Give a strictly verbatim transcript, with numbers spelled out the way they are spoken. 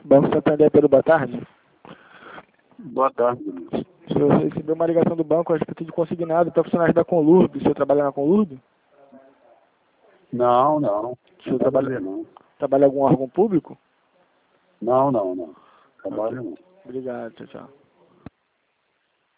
Banco Santander, Pedro, boa tarde. Boa tarde. O senhor recebeu uma ligação do banco a respeito de consignado para funcionários da Conlurb. O senhor trabalha na Conlurb? Não, não. O senhor Não trabalha, trabalho, não. trabalha em algum órgão público? Não, não, não. Trabalho Ok. não. Obrigado, tchau, tchau.